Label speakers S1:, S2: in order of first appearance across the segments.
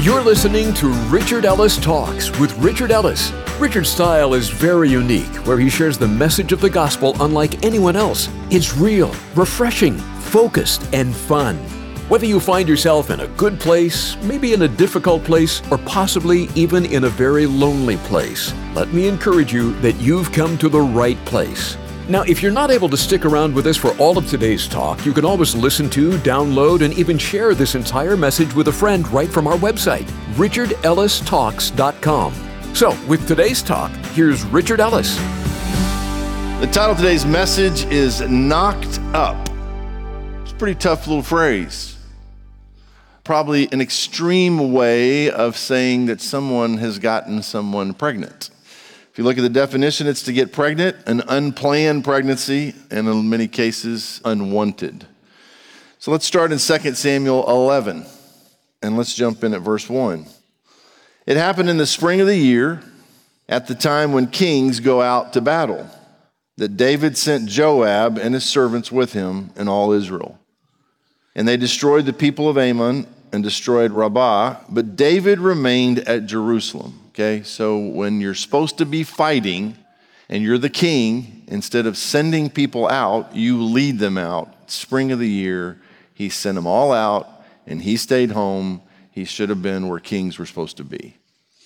S1: You're listening to Richard Ellis Talks with Richard Ellis. Richard's style is very unique, where he shares the message of the gospel unlike anyone else. It's real, refreshing, focused, and fun. Whether you find yourself in a good place, maybe in a difficult place, or possibly even in a very lonely place, let me encourage you that you've come to the right place. Now, if you're not able to stick around with us for all of today's talk, you can always listen to, download, and even share this entire message with a friend right from our website, richardellistalks.com. So, with today's talk, here's Richard Ellis.
S2: The title of today's message is Knocked Up. It's a pretty tough little phrase. Probably an extreme way of saying that someone has gotten someone pregnant. If you look at the definition, it's to get pregnant, an unplanned pregnancy, and in many cases, unwanted. So let's start in 2 Samuel 11, and let's jump in at verse 1. It happened in the spring of the year, at the time when kings go out to battle, that David sent Joab and his servants with him and all Israel. And they destroyed the people of Ammon and destroyed Rabbah, but David remained at Jerusalem. Okay, so when you're supposed to be fighting and you're the king, instead of sending people out, you lead them out. Spring of the year, he sent them all out and he stayed home. He should have been where kings were supposed to be.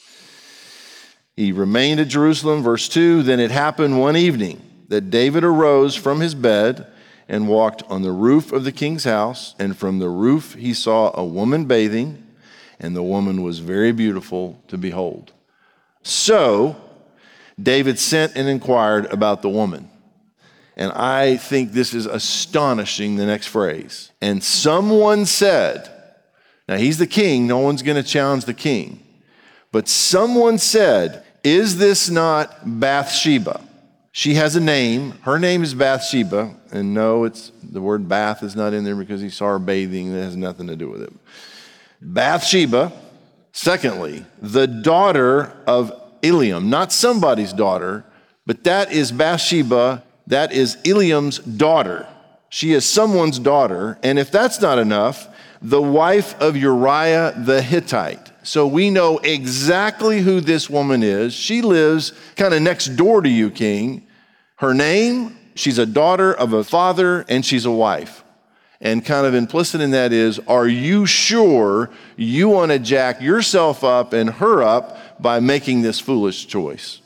S2: He remained at Jerusalem. Verse 2, then it happened one evening that David arose from his bed and walked on the roof of the king's house, and from the roof he saw a woman bathing, and the woman was very beautiful to behold. So David sent and inquired about the woman. And I think this is astonishing, the next phrase. And someone said, now he's the king, no one's going to challenge the king. But someone said, is this not Bathsheba? She has a name. Her name is Bathsheba. And no, it's the word bath is not in there because he saw her bathing. That has nothing to do with it. Bathsheba, secondly, the daughter of Eliam, not somebody's daughter, but that is Bathsheba, that is Eliam's daughter. She is someone's daughter, and if that's not enough, the wife of Uriah the Hittite. So we know exactly who this woman is. She lives kind of next door to you, king. Her name, she's a daughter of a father, and she's a wife. And kind of implicit in that is, are you sure you want to jack yourself up and her up by making this foolish choice?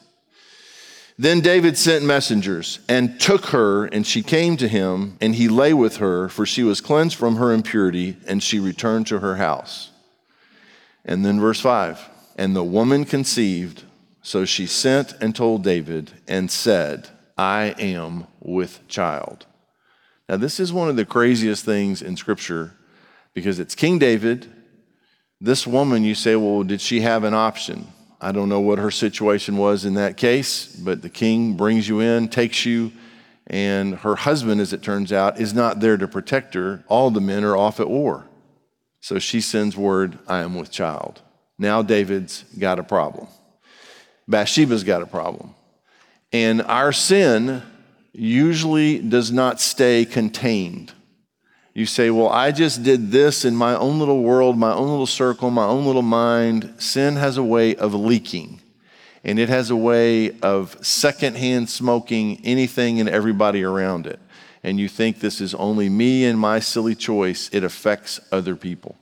S2: Then David sent messengers and took her, and she came to him, and he lay with her, for she was cleansed from her impurity, and she returned to her house. And then verse 5, and the woman conceived, so she sent and told David and said, I am with child. Now, this is one of the craziest things in Scripture because it's King David. This woman, you say, well, did she have an option? I don't know what her situation was in that case, but the king brings you in, takes you, and her husband, as it turns out, is not there to protect her. All the men are off at war. So she sends word, I am with child. Now David's got a problem. Bathsheba's got a problem. And our sin usually does not stay contained. You say, well, I just did this in my own little world, my own little circle, my own little mind. Sin has a way of leaking, and it has a way of secondhand smoking anything and everybody around it. And you think this is only me and my silly choice. It affects other people.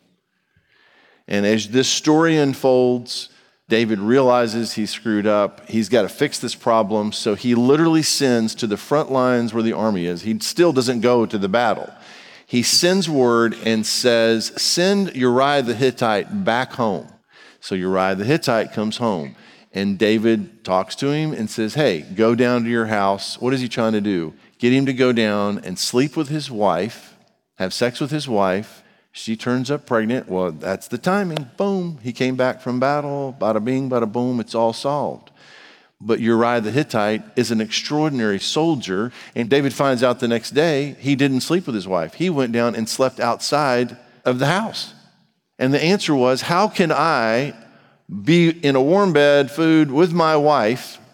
S2: And as this story unfolds, David realizes he screwed up. He's got to fix this problem. So he literally sends to the front lines where the army is. He still doesn't go to the battle. He sends word and says, send Uriah the Hittite back home. So Uriah the Hittite comes home. And David talks to him and says, hey, go down to your house. What is he trying to do? Get him to go down and sleep with his wife, have sex with his wife. She turns up pregnant. Well, that's the timing. Boom. He came back from battle. Bada bing, bada boom. It's all solved. But Uriah the Hittite is an extraordinary soldier. And David finds out the next day he didn't sleep with his wife. He went down and slept outside of the house. And the answer was, how can I be in a warm bed, food with my wife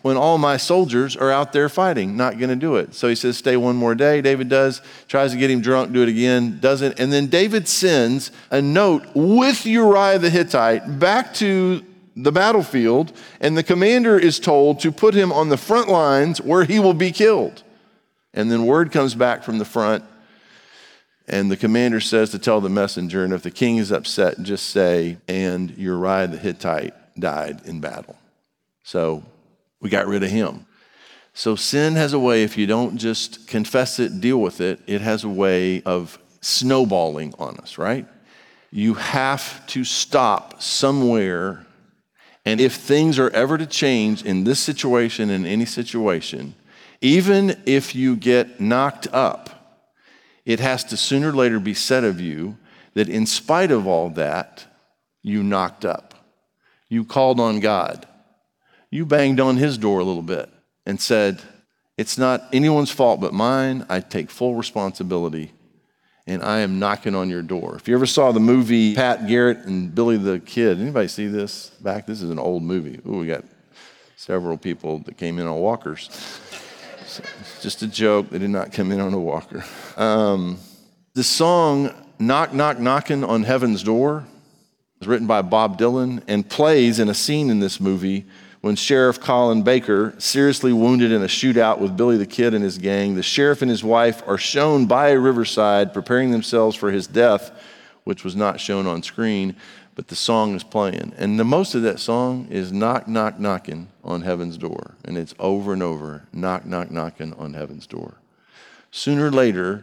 S2: when all my soldiers are out there fighting? Not going to do it. So he says, stay one more day. David does, tries to get him drunk, do it again, doesn't. And then David sends a note with Uriah the Hittite back to the battlefield, and the commander is told to put him on the front lines where he will be killed. And then word comes back from the front, and the commander says to tell the messenger, and if the king is upset, just say, and Uriah the Hittite died in battle. So we got rid of him. So sin has a way, if you don't just confess it, deal with it, it has a way of snowballing on us, right? You have to stop somewhere. And if things are ever to change in this situation, in any situation, even if you get knocked up, it has to sooner or later be said of you that in spite of all that, you knocked up. You called on God. You banged on his door a little bit and said, it's not anyone's fault but mine. I take full responsibility, and I am knocking on your door. If you ever saw the movie Pat Garrett and Billy the Kid, anybody see this back? This is an old movie. Ooh, we got several people that came in on walkers. So it's just a joke. They did not come in on a walker. The song Knock, Knock, Knockin' on Heaven's Door was written by Bob Dylan and plays in a scene in this movie when Sheriff Colin Baker, seriously wounded in a shootout with Billy the Kid and his gang. The sheriff and his wife are shown by a riverside preparing themselves for his death, which was not shown on screen, but the song is playing. And the most of that song is knock, knock, knocking on heaven's door. And it's over and over, knock, knock, knocking on heaven's door. Sooner or later,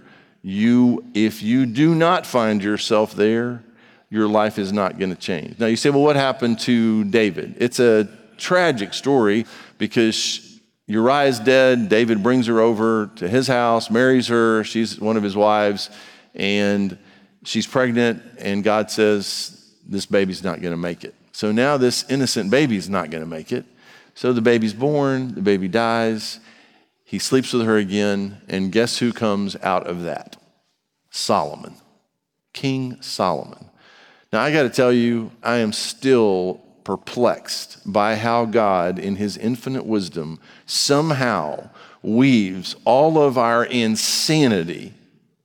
S2: if you do not find yourself there, your life is not going to change. Now you say, well, what happened to David? It's a tragic story because Uriah is dead. David brings her over to his house, marries her. She's one of his wives, and she's pregnant, and God says, this baby's not going to make it. So now this innocent baby's not going to make it. So the baby's born, the baby dies. He sleeps with her again, and guess who comes out of that? Solomon, King Solomon. Now I got to tell you, I am still perplexed by how God, in his infinite wisdom, somehow weaves all of our insanity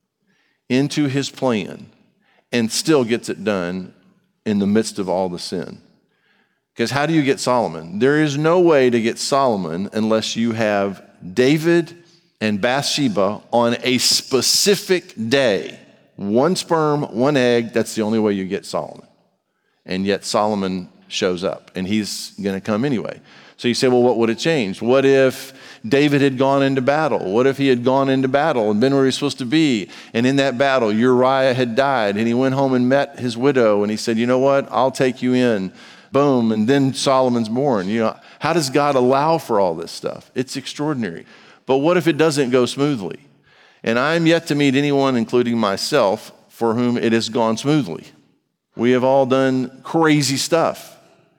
S2: into his plan and still gets it done in the midst of all the sin. Because how do you get Solomon? There is no way to get Solomon unless you have David and Bathsheba on a specific day. One sperm, one egg, that's the only way you get Solomon. And yet Solomon shows up, and he's going to come anyway. So you say, well, what would have changed? What if David had gone into battle? What if he had gone into battle and been where he's supposed to be? And in that battle, Uriah had died, and he went home and met his widow, and he said, you know what? I'll take you in. Boom, and then Solomon's born. You know, how does God allow for all this stuff? It's extraordinary. But what if it doesn't go smoothly? And I'm yet to meet anyone, including myself, for whom it has gone smoothly. We have all done crazy stuff.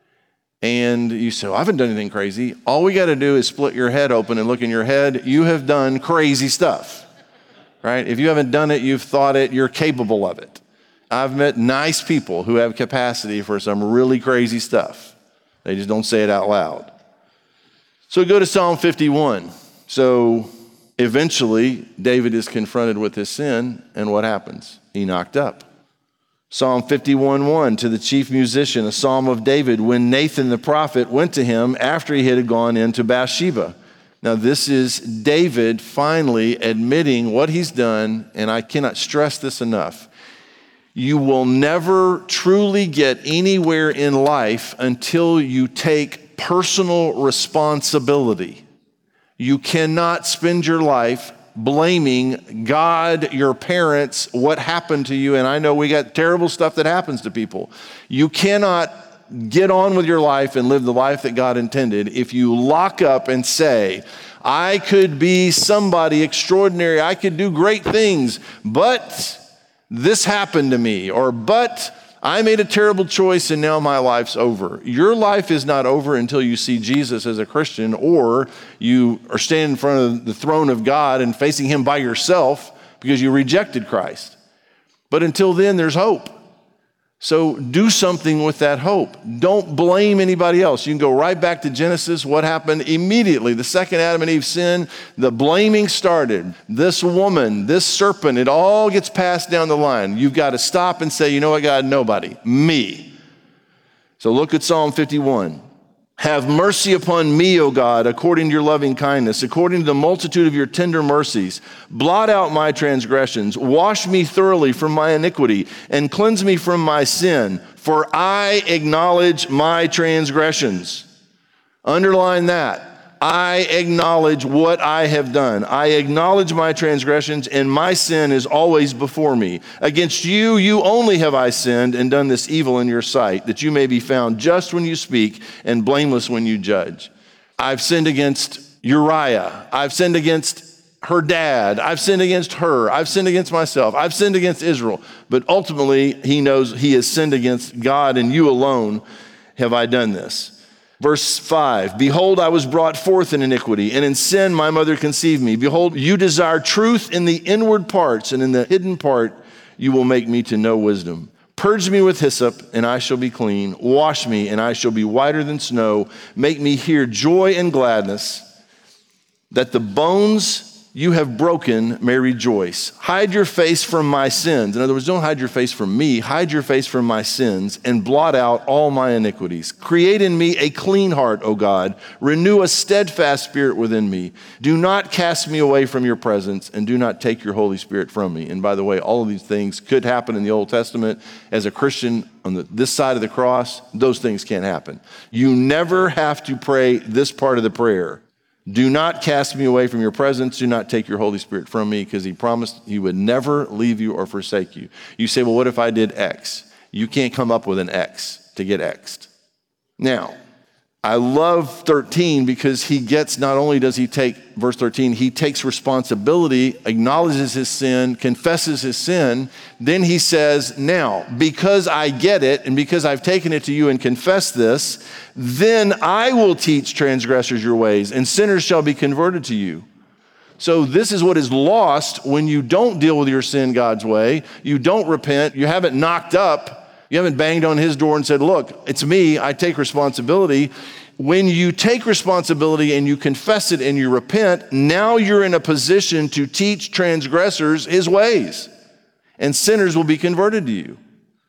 S2: And you say, well, I haven't done anything crazy. All we got to do is split your head open and look in your head. You have done crazy stuff, right? If you haven't done it, you've thought it, you're capable of it. I've met nice people who have capacity for some really crazy stuff. They just don't say it out loud. So go to Psalm 51. So eventually, David is confronted with his sin, and what happens? He knocked up. Psalm 51:1, to the chief musician, a psalm of David, when Nathan the prophet went to him after he had gone into Bathsheba. Now this is David finally admitting what he's done, and I cannot stress this enough. You will never truly get anywhere in life until you take personal responsibility. You cannot spend your life blaming God, your parents, what happened to you. And I know we got terrible stuff that happens to people. You cannot get on with your life and live the life that God intended if you lock up and say, I could be somebody extraordinary. I could do great things, but this happened to me, or but I made a terrible choice and now my life's over. Your life is not over until you see Jesus as a Christian, or you are standing in front of the throne of God and facing him by yourself because you rejected Christ. But until then, there's hope. So do something with that hope. Don't blame anybody else. You can go right back to Genesis. What happened immediately? The second Adam and Eve sinned, the blaming started. This woman, this serpent, it all gets passed down the line. You've got to stop and say, you know what, God? Nobody. Me. So look at Psalm 51. Have mercy upon me, O God, according to your loving kindness, according to the multitude of your tender mercies. Blot out my transgressions. Wash me thoroughly from my iniquity and cleanse me from my sin, for I acknowledge my transgressions. Underline that. I acknowledge what I have done. I acknowledge my transgressions, and my sin is always before me. Against you, you only have I sinned and done this evil in your sight, that you may be found just when you speak and blameless when you judge. I've sinned against Uriah. I've sinned against her dad. I've sinned against her. I've sinned against myself. I've sinned against Israel. But ultimately, he knows he has sinned against God, and you alone have I done this. Verse 5, behold, I was brought forth in iniquity, and in sin my mother conceived me. Behold, you desire truth in the inward parts, and in the hidden part you will make me to know wisdom. Purge me with hyssop, and I shall be clean. Wash me, and I shall be whiter than snow. Make me hear joy and gladness, that the bones you have broken may rejoice. Hide your face from my sins. In other words, don't hide your face from me. Hide your face from my sins and blot out all my iniquities. Create in me a clean heart, O God. Renew a steadfast spirit within me. Do not cast me away from your presence, and do not take your Holy Spirit from me. And by the way, all of these things could happen in the Old Testament. As a Christian on this side of the cross, those things can't happen. You never have to pray this part of the prayer. Do not cast me away from your presence. Do not take your Holy Spirit from me, because he promised he would never leave you or forsake you. You say, well, what if I did X? You can't come up with an X to get X'd. Now, I love 13 because he gets, not only does he take, verse 13, he takes responsibility, acknowledges his sin, confesses his sin. Then he says, now, because I get it and because I've taken it to you and confessed this, then I will teach transgressors your ways, and sinners shall be converted to you. So this is what is lost when you don't deal with your sin God's way. You don't repent. You haven't knocked up. You haven't banged on his door and said, look, it's me. I take responsibility. When you take responsibility and you confess it and you repent, now you're in a position to teach transgressors his ways, and sinners will be converted to you.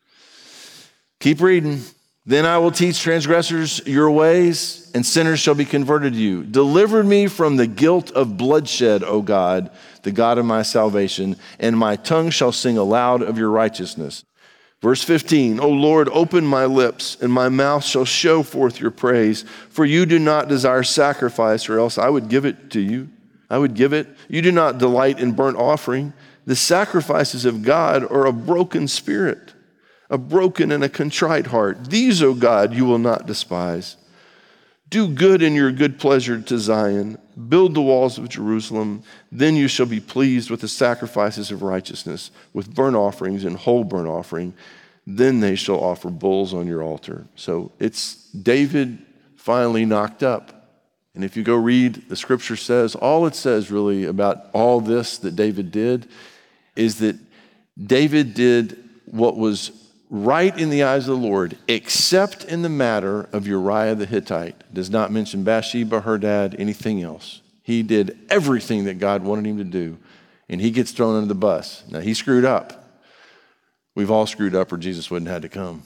S2: Keep reading. Then I will teach transgressors your ways, and sinners shall be converted to you. Deliver me from the guilt of bloodshed, O God, the God of my salvation, and my tongue shall sing aloud of your righteousness. Verse 15, O Lord, open my lips, and my mouth shall show forth your praise. For you do not desire sacrifice, or else I would give it to you. I would give it. You do not delight in burnt offering. The sacrifices of God are a broken spirit, a broken and a contrite heart. These, O God, you will not despise. Do good in your good pleasure to Zion. Build the walls of Jerusalem. Then you shall be pleased with the sacrifices of righteousness, with burnt offerings and whole burnt offering. Then they shall offer bulls on your altar. So it's David finally knocked up. And if you go read, the scripture says, all it says really about all this that David did is that David did what was right in the eyes of the Lord, except in the matter of Uriah the Hittite. Does not mention Bathsheba, her dad, anything else. He did everything that God wanted him to do, and he gets thrown under the bus. Now, he screwed up. We've all screwed up, or Jesus wouldn't have had to come.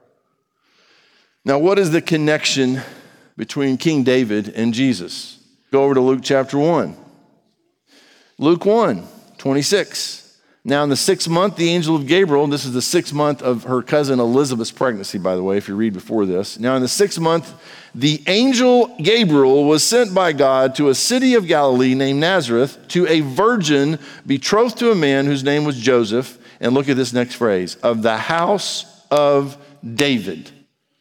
S2: Now, what is the connection between King David and Jesus? Go over to Luke chapter 1. Luke 1:26. Now in the 6th month, the angel of Gabriel, this is the 6th month of her cousin Elizabeth's pregnancy, by the way, if you read before this. Now in the 6th month, the angel Gabriel was sent by God to a city of Galilee named Nazareth, to a virgin betrothed to a man whose name was Joseph. And look at this next phrase, of the house of David.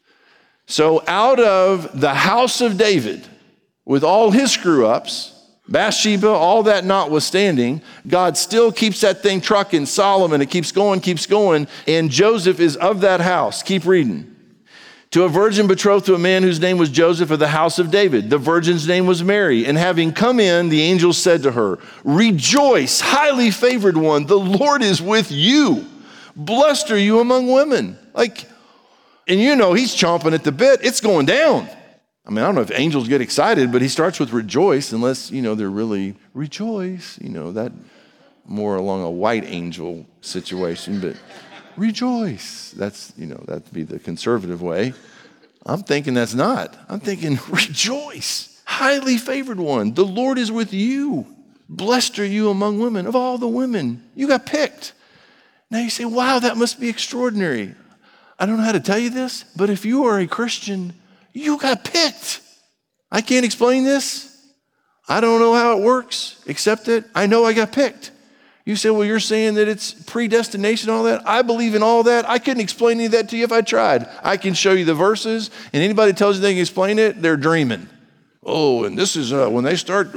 S2: So out of the house of David, with all his screw-ups, Bathsheba, all that notwithstanding, God still keeps that thing trucking. Solomon, it keeps going, and Joseph is of that house. Keep reading. To a virgin betrothed to a man whose name was Joseph of the house of David. The virgin's name was Mary. And having come in, the angel said to her, Rejoice, highly favored one, the Lord is with you. Blessed are you among women. And you know he's chomping at the bit. It's going down. I mean, I don't know if angels get excited, but he starts with rejoice, unless, they're really rejoice, that more along a white angel situation, but rejoice. That's, that'd be the conservative way. I'm thinking that's not. I'm thinking rejoice, highly favored one. The Lord is with you. Blessed are you among women. Of all the women, you got picked. Now you say, wow, that must be extraordinary. I don't know how to tell you this, but if you are a Christian, you got picked. I can't explain this. I don't know how it works, except that I know I got picked. You say, well, you're saying that it's predestination, all that. I believe in all that. I couldn't explain any of that to you if I tried. I can show you the verses, and anybody tells you they can explain it, they're dreaming. Oh, and this is when they start,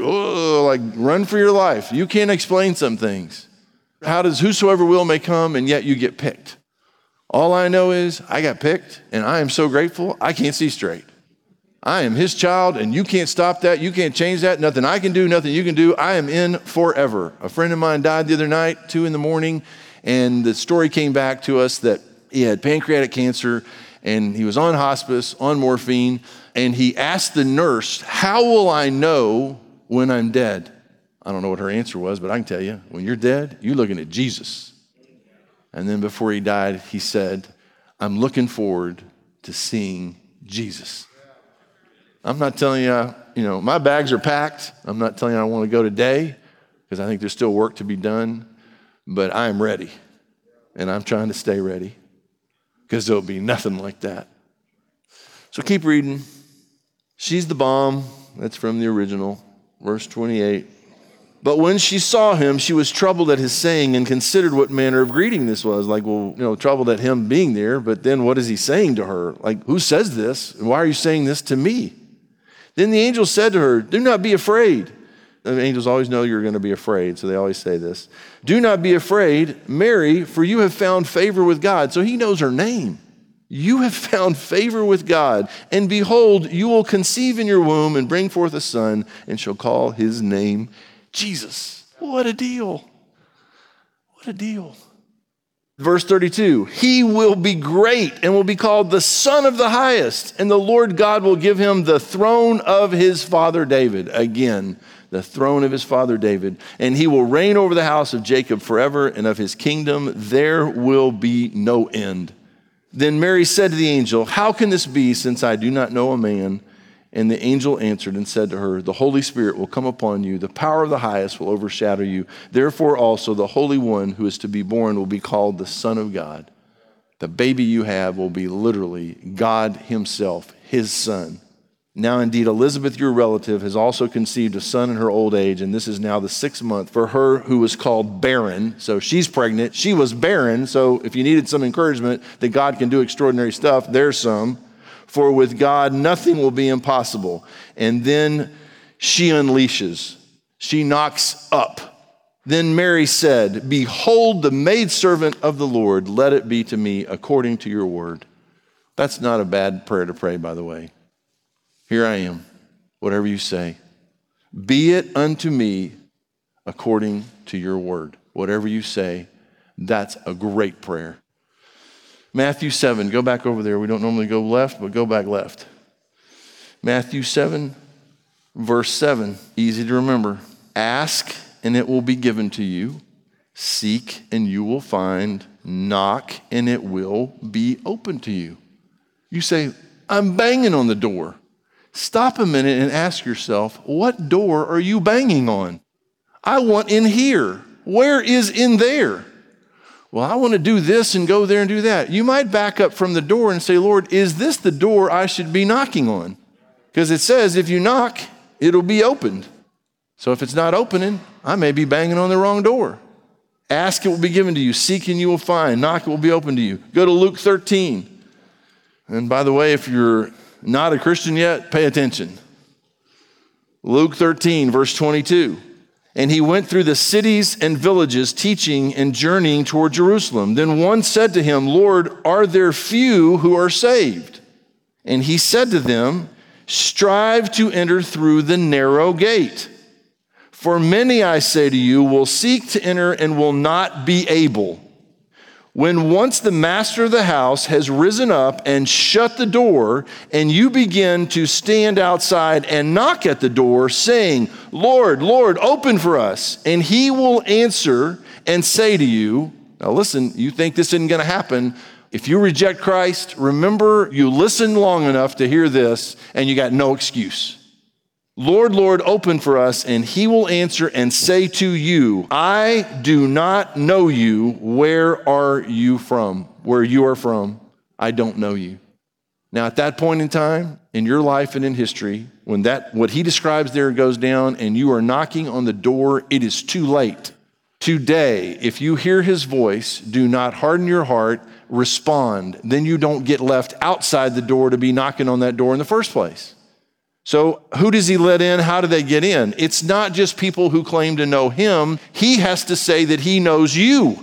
S2: run for your life. You can't explain some things. How does whosoever will may come, and yet you get picked? All I know is I got picked, and I am so grateful, I can't see straight. I am his child, and you can't stop that. You can't change that. Nothing I can do, nothing you can do. I am in forever. A friend of mine died the other night, 2 a.m, and the story came back to us that he had pancreatic cancer, and he was on hospice, on morphine, and he asked the nurse, how will I know when I'm dead? I don't know what her answer was, but I can tell you, when you're dead, you're looking at Jesus. And then before he died, he said, I'm looking forward to seeing Jesus. I'm not telling you, my bags are packed. I'm not telling you I want to go today because I think there's still work to be done, but I am ready. And I'm trying to stay ready because there'll be nothing like that. So keep reading. She's the bomb. That's from the original, verse 28. But when she saw him, she was troubled at his saying and considered what manner of greeting this was. Troubled at him being there, but then what is he saying to her? Who says this? And why are you saying this to me? Then the angel said to her, do not be afraid. The angels always know you're going to be afraid, so they always say this. Do not be afraid, Mary, for you have found favor with God. So he knows her name. You have found favor with God. And behold, you will conceive in your womb and bring forth a son, and shall call his name Jesus. What a deal. What a deal. Verse 32, he will be great and will be called the Son of the Highest, and the Lord God will give him the throne of his father David. Again, the throne of his father David. And he will reign over the house of Jacob forever, and of his kingdom there will be no end. Then Mary said to the angel, how can this be, since I do not know a man? And the angel answered and said to her, the Holy Spirit will come upon you. The power of the highest will overshadow you. Therefore also the Holy One who is to be born will be called the Son of God. The baby you have will be literally God himself, his son. Now indeed, Elizabeth, your relative, has also conceived a son in her old age, and this is now the 6th month for her who was called barren. So she's pregnant. She was barren. So if you needed some encouragement that God can do extraordinary stuff, there's some. For with God, nothing will be impossible. And then she unleashes. She knocks up. Then Mary said, behold, the maidservant of the Lord, let it be to me according to your word. That's not a bad prayer to pray, by the way. Here I am, whatever you say. Be it unto me according to your word. Whatever you say, that's a great prayer. Matthew 7, go back over there. We don't normally go left, but go back left. Matthew 7, verse 7, easy to remember. Ask, and it will be given to you. Seek, and you will find. Knock, and it will be open to you. You say, I'm banging on the door. Stop a minute and ask yourself, what door are you banging on? I want in here. Where is in there? Well, I want to do this and go there and do that. You might back up from the door and say, Lord, is this the door I should be knocking on? Because it says if you knock, it'll be opened. So if it's not opening, I may be banging on the wrong door. Ask, it will be given to you. Seek, and you will find. Knock, it will be open to you. Go to Luke 13. And by the way, if you're not a Christian yet, pay attention. Luke 13, verse 22. And he went through the cities and villages, teaching and journeying toward Jerusalem. Then one said to him, Lord, are there few who are saved? And he said to them, strive to enter through the narrow gate. For many, I say to you, will seek to enter and will not be able. When once the master of the house has risen up and shut the door, and you begin to stand outside and knock at the door, saying, Lord, Lord, open for us. And he will answer and say to you, now listen, you think this isn't going to happen. If you reject Christ, remember you listened long enough to hear this, and you got no excuse. Lord, Lord, open for us, and he will answer and say to you, I do not know you. Where are you from? Where you are from, I don't know you. Now, at that point in time, in your life and in history, when what he describes there goes down and you are knocking on the door, it is too late. Today, if you hear his voice, do not harden your heart, respond. Then you don't get left outside the door to be knocking on that door in the first place. So who does he let in? How do they get in? It's not just people who claim to know him. He has to say that he knows you.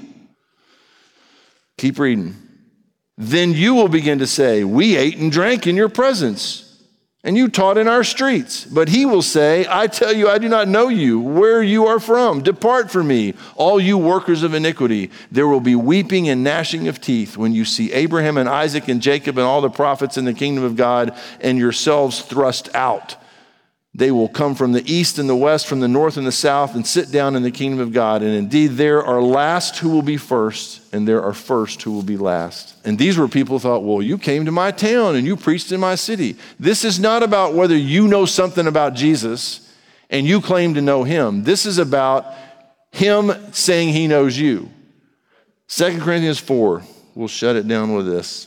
S2: Keep reading. Then you will begin to say, we ate and drank in your presence, and you taught in our streets. But he will say, I tell you, I do not know you, where you are from. Depart from me, all you workers of iniquity. There will be weeping and gnashing of teeth when you see Abraham and Isaac and Jacob and all the prophets in the kingdom of God and yourselves thrust out. They will come from the east and the west, from the north and the south, and sit down in the kingdom of God. And indeed, there are last who will be first, and there are first who will be last. And these were people who thought, well, you came to my town and you preached in my city. This is not about whether you know something about Jesus and you claim to know him. This is about him saying he knows you. 2 Corinthians 4, we'll shut it down with this.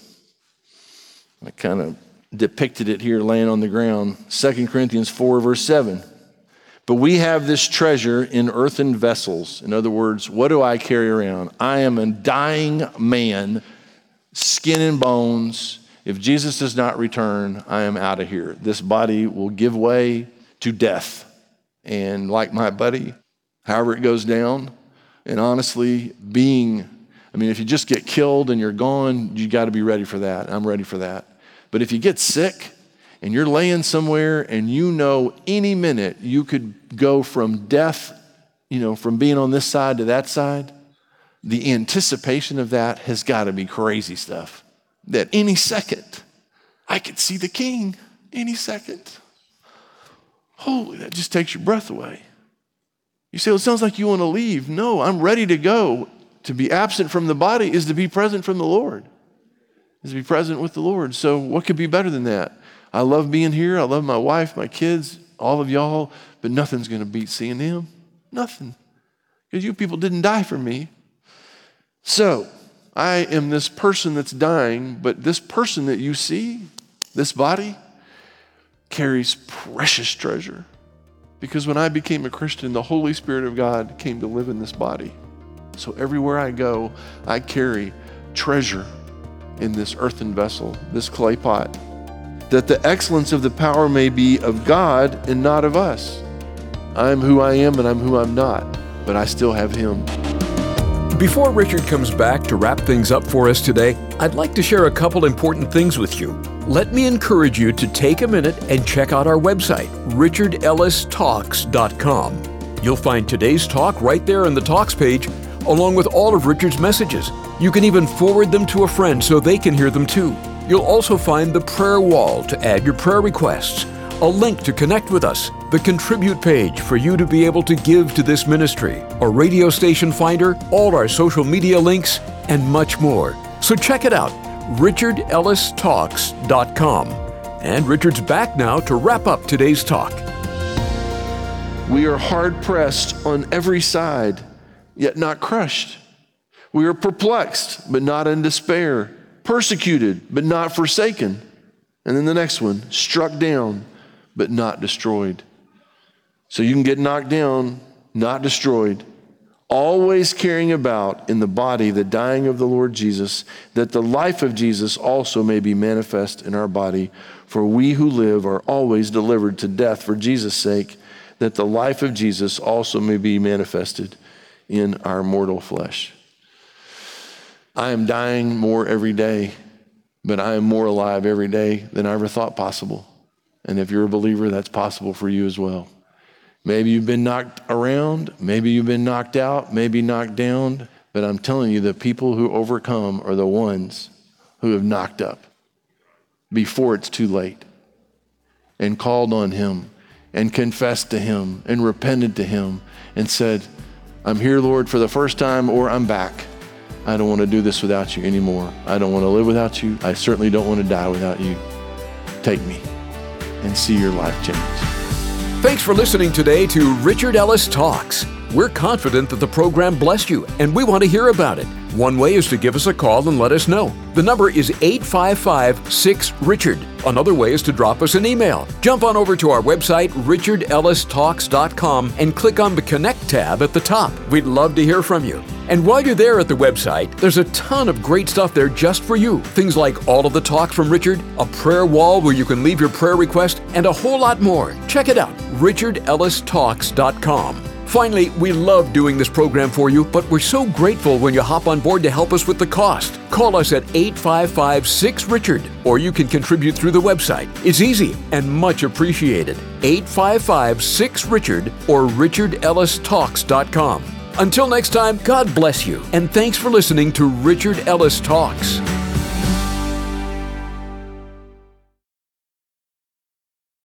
S2: I kind of depicted it here laying on the ground. 2 Corinthians 4, verse 7. But we have this treasure in earthen vessels. In other words, what do I carry around? I am a dying man, skin and bones. If Jesus does not return, I am out of here. This body will give way to death. And like my buddy, however it goes down, and honestly, if you just get killed and you're gone, you got to be ready for that. I'm ready for that. But if you get sick and you're laying somewhere and you know any minute you could go from death, from being on this side to that side, the anticipation of that has got to be crazy stuff. That any second, I could see the king any second. Holy, that just takes your breath away. You say, well, it sounds like you want to leave. No, I'm ready to go. To be absent from the body is to be present from the Lord. Is to be present with the Lord. So what could be better than that? I love being here. I love my wife, my kids, all of y'all, but nothing's going to beat seeing them. Nothing. Because you people didn't die for me. So I am this person that's dying, but this person that you see, this body, carries precious treasure. Because when I became a Christian, the Holy Spirit of God came to live in this body. So everywhere I go, I carry treasure in this earthen vessel, this clay pot, that the excellence of the power may be of God and not of us. I'm who I am and I'm who I'm not, but I still have him.
S1: Before Richard comes back to wrap things up for us today, I'd like to share a couple important things with you. Let me encourage you to take a minute and check out our website, richardellistalks.com. You'll find today's talk right there in the Talks page, along with all of Richard's messages. You can even forward them to a friend so they can hear them too. You'll also find the prayer wall to add your prayer requests, a link to connect with us, the contribute page for you to be able to give to this ministry, a radio station finder, all our social media links, and much more. So check it out, richardellistalks.com. And Richard's back now to wrap up today's talk.
S2: We are hard pressed on every side, yet not crushed. We are perplexed, but not in despair. Persecuted, but not forsaken. And then the next one, struck down, but not destroyed. So you can get knocked down, not destroyed. Always carrying about in the body the dying of the Lord Jesus, that the life of Jesus also may be manifest in our body. For we who live are always delivered to death for Jesus' sake, that the life of Jesus also may be manifested in our mortal flesh. I am dying more every day, but I am more alive every day than I ever thought possible. And if you're a believer, that's possible for you as well. Maybe you've been knocked around, maybe you've been knocked out, maybe knocked down. But I'm telling you, the people who overcome are the ones who have knocked up before it's too late and called on him and confessed to him and repented to him and said, I'm here, Lord, for the first time, or I'm back. I don't want to do this without you anymore. I don't want to live without you. I certainly don't want to die without you. Take me and see your life change.
S1: Thanks for listening today to Richard Ellis Talks. We're confident that the program blessed you, and we want to hear about it. One way is to give us a call and let us know. The number is 855-6-RICHARD. Another way is to drop us an email. Jump on over to our website, richardellistalks.com, and click on the Connect tab at the top. We'd love to hear from you. And while you're there at the website, there's a ton of great stuff there just for you. Things like all of the talks from Richard, a prayer wall where you can leave your prayer request, and a whole lot more. Check it out, richardellistalks.com. Finally, we love doing this program for you, but we're so grateful when you hop on board to help us with the cost. Call us at 855-6-RICHARD, or you can contribute through the website. It's easy and much appreciated. 855-6-RICHARD or richardellistalks.com. Until next time, God bless you, and thanks for listening to Richard Ellis Talks.